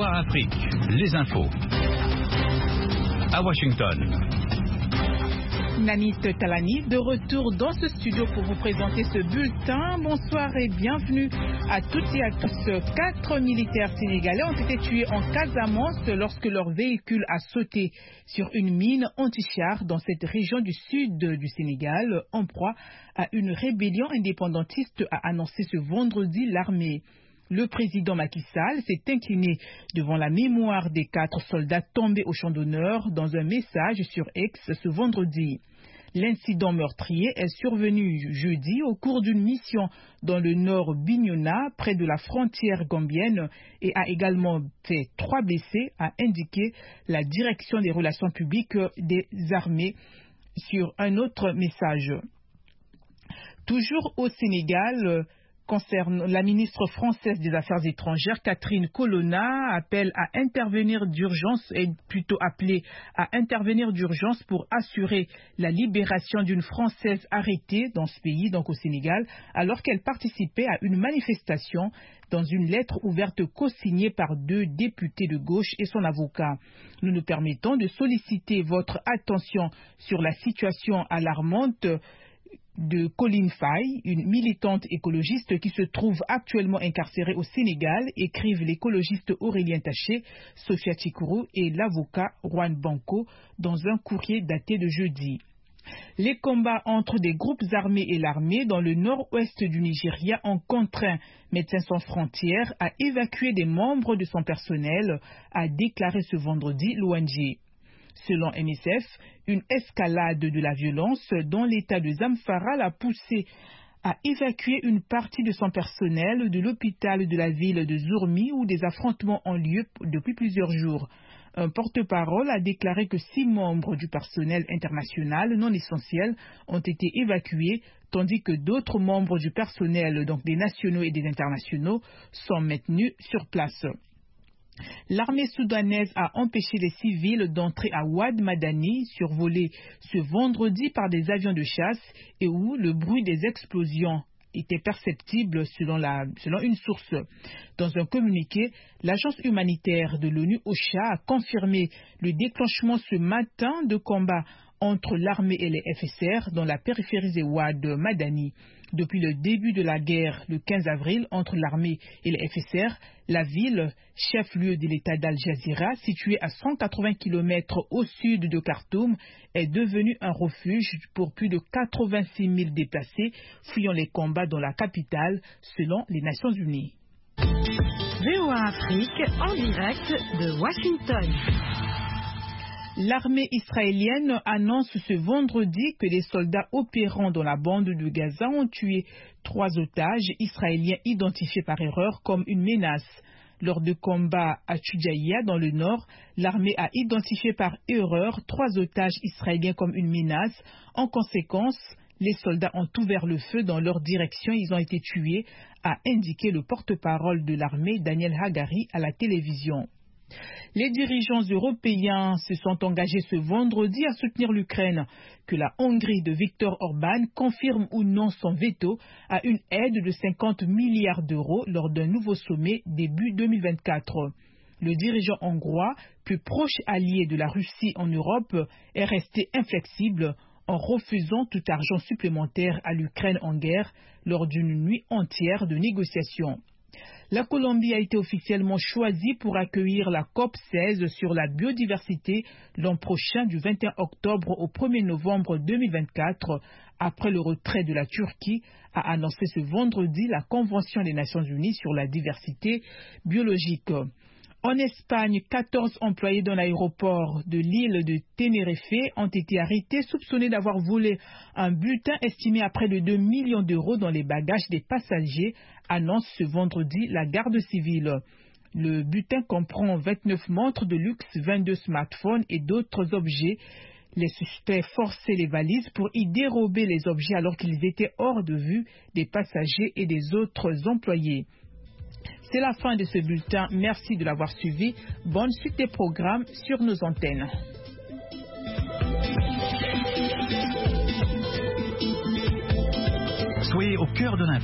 VOA Afrique, les infos. À Washington. Nanit Talani de retour dans ce studio pour vous présenter ce bulletin. Bonsoir et bienvenue à toutes et à tous. 4 militaires sénégalais ont été tués en Casamance lorsque leur véhicule a sauté sur une mine anti-char dans cette région du sud du Sénégal, en proie à une rébellion indépendantiste, a annoncé ce vendredi l'armée. Le président Macky Sall s'est incliné devant la mémoire des 4 soldats tombés au champ d'honneur dans un message sur X ce vendredi. L'incident meurtrier est survenu jeudi au cours d'une mission dans le nord Bignona, près de la frontière gambienne, et a également fait 3 blessés, a indiqué la direction des relations publiques des armées sur un autre message. Toujours au Sénégal, concerne la ministre française des Affaires étrangères, Catherine Colonna, appelle à intervenir d'urgence, et plutôt appelée à intervenir d'urgence pour assurer la libération d'une Française arrêtée dans ce pays, donc au Sénégal, alors qu'elle participait à une manifestation dans une lettre ouverte co-signée par 2 députés de gauche et son avocat. Nous nous permettons de solliciter votre attention sur la situation alarmante de Colline Faye, une militante écologiste qui se trouve actuellement incarcérée au Sénégal, écrivent l'écologiste Aurélien Taché, Sophia Chikourou et l'avocat Juan Banco dans un courrier daté de jeudi. Les combats entre des groupes armés et l'armée dans le nord-ouest du Nigeria ont contraint Médecins sans frontières à évacuer des membres de son personnel, a déclaré ce vendredi l'ONG. Selon MSF, une escalade de la violence dont l'État de Zamfara l'a poussé à évacuer une partie de son personnel de l'hôpital de la ville de Zourmi où des affrontements ont lieu depuis plusieurs jours. Un porte-parole a déclaré que 6 membres du personnel international non essentiel ont été évacués, tandis que d'autres membres du personnel, donc des nationaux et des internationaux, sont maintenus sur place. L'armée soudanaise a empêché les civils d'entrer à Ouad Madani, survolé ce vendredi par des avions de chasse et où le bruit des explosions était perceptible selon une source. Dans un communiqué, l'agence humanitaire de l'ONU OCHA a confirmé le déclenchement ce matin de combats entre l'armée et les FSR dans la périphérie Ouad Madani. Depuis le début de la guerre, le 15 avril, entre l'armée et les FSR, la ville, chef-lieu de l'État d'Al Jazeera, située à 180 km au sud de Khartoum, est devenue un refuge pour plus de 86 000 déplacés fuyant les combats dans la capitale, selon les Nations Unies. VOA Afrique, en direct de Washington. L'armée israélienne annonce ce vendredi que des soldats opérant dans la bande de Gaza ont tué 3 otages israéliens identifiés par erreur comme une menace. Lors de combats à Tchoudaïa dans le nord, l'armée a identifié par erreur 3 otages israéliens comme une menace. En conséquence, les soldats ont ouvert le feu dans leur direction. Ils ont été tués, a indiqué le porte-parole de l'armée Daniel Hagari à la télévision. Les dirigeants européens se sont engagés ce vendredi à soutenir l'Ukraine. Que la Hongrie de Viktor Orban confirme ou non son veto à une aide de 50 milliards d'euros lors d'un nouveau sommet début 2024. Le dirigeant hongrois, plus proche allié de la Russie en Europe, est resté inflexible en refusant tout argent supplémentaire à l'Ukraine en guerre lors d'une nuit entière de négociations. La Colombie a été officiellement choisie pour accueillir la COP16 sur la biodiversité l'an prochain du 21 octobre au 1er novembre 2024, après le retrait de la Turquie, a annoncé ce vendredi la Convention des Nations Unies sur la diversité biologique. En Espagne, 14 employés dans l'aéroport de l'île de Tenerife ont été arrêtés, soupçonnés d'avoir volé un butin estimé à près de 2 millions d'euros dans les bagages des passagers, annonce ce vendredi la garde civile. Le butin comprend 29 montres de luxe, 22 smartphones et d'autres objets. Les suspects forçaient les valises pour y dérober les objets alors qu'ils étaient hors de vue des passagers et des autres employés. C'est la fin de ce bulletin. Merci de l'avoir suivi. Bonne suite des programmes sur nos antennes. Soyez au cœur de l'info.